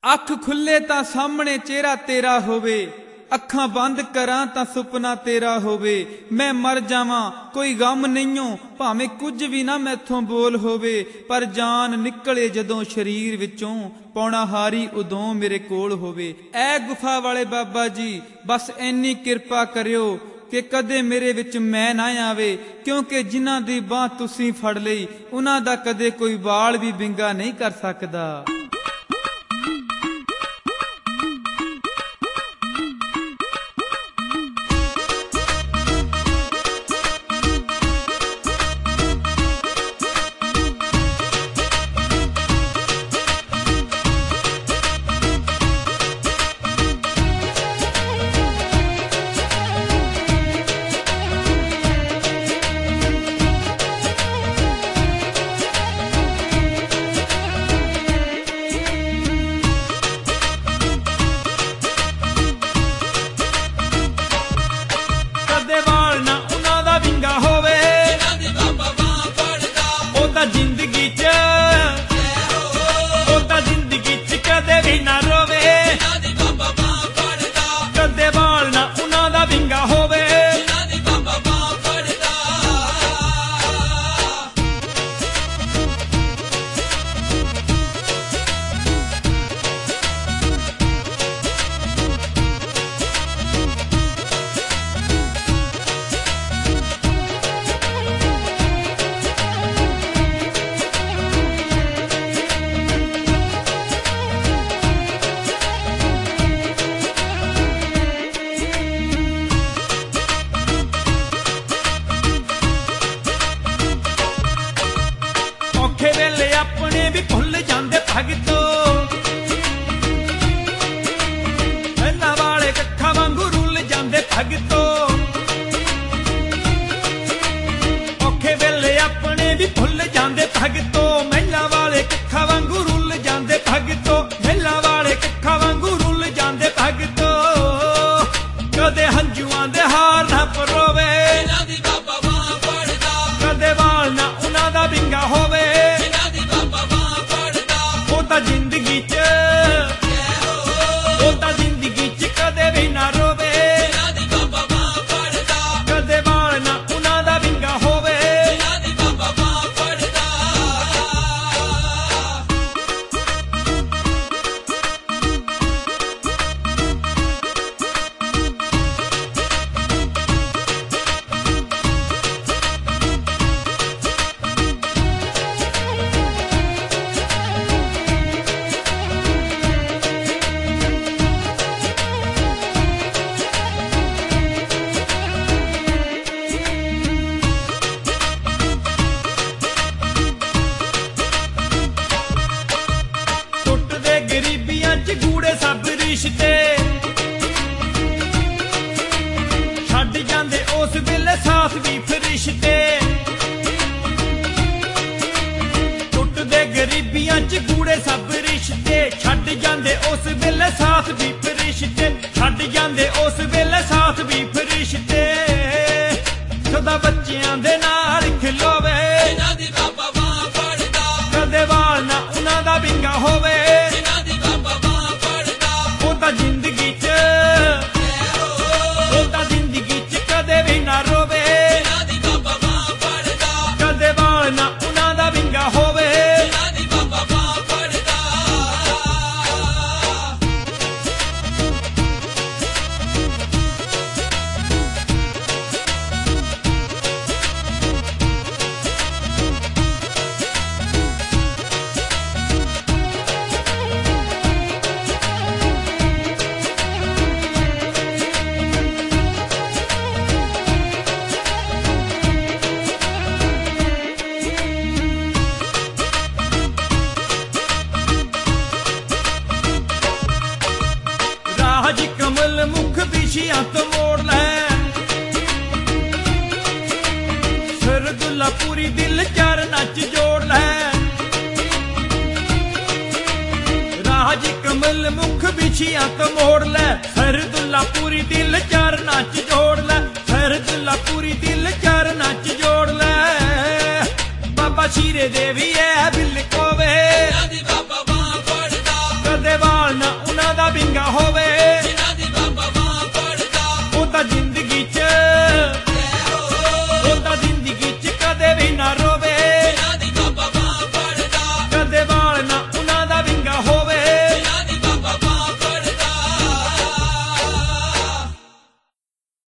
अख खुले तां सामने चेहरा तेरा होवे, अखां बंद करां तां सुपना तेरा होवे। मैं मर जावां कोई गम नहींओ, भावें कुछ भी ना मैथों बोल होवे, पर जान निकले जदों शरीर विचों, पौना हारी उदों मेरे कोल होवे। ऐ गुफा वाले बाबा जी बस इन्नी किरपा करियो कि कदे मेरे विच मैं ना आवे, क्योंकि जिन्हां दी बांह तुसीं फड़ लई उन्हां दा कदे कोई वाल भी विंगा नहीं कर सकदा। अपने भी भुल जांदे भगतो, मैना वाले कखा वांगू रुल जांदे भगतो। औखे वेले अपने भी भुल जांदे भगतो, मैना वाले कखा वांगू रुल जांदे भगतो। मैना वाले कखा वांगू रुल जांदे भगतो, कदे हंजुआं दे हार ना परोवे, कदे वाल ना उन्हां दा विंगा होवे। जिंदगी च कदे भी ना रोवे, कदे वाल ना उन्हां दा विंगा होवे। गूड़े सब रिश्ते छड्ड जांदे उस वेले साथ भी फरिश्ते, टुटदे गरीबियां च गूड़े सब रिश्ते, छड्ड जांदे उस वेले साथ भी फरिश्ते, छड्ड जांदे उस वेले साथ भी फरिश्ते। सदा बच्चियां दे नाल खिलोवे, कदे वाल ना उन्हां दा विंगा होवे। जिंदगी च कदे भी ना रोवे, कदे वाल ना उन्हां दा विंगा होवे। कमल मुख बिछियां तो मोड़ लै, सरदुल्ला पूरी दिल चरना च जोड़ लै। राज कमल मुख बिछियां तो मोड़ लै, सरदुल्ला पूरी दिल चरना च जोड़ लै, सरदुल्ला पूरी दिल चरना च जोड़ लै। बाबा शीरे देवी है बिल कोवे, कदे वाल ਨਾਲ ਨਾ ਉਹਨਾਂ ਦਾ ਵਿੰਗਾ ਹੋਵੇ, ਜਿਨ੍ਹਾਂ ਦੀ ਬਾਬਾ ਬਾਂਹ ਫੜਦਾ ਉਹ ਤਾਂ ਜਿੰਦ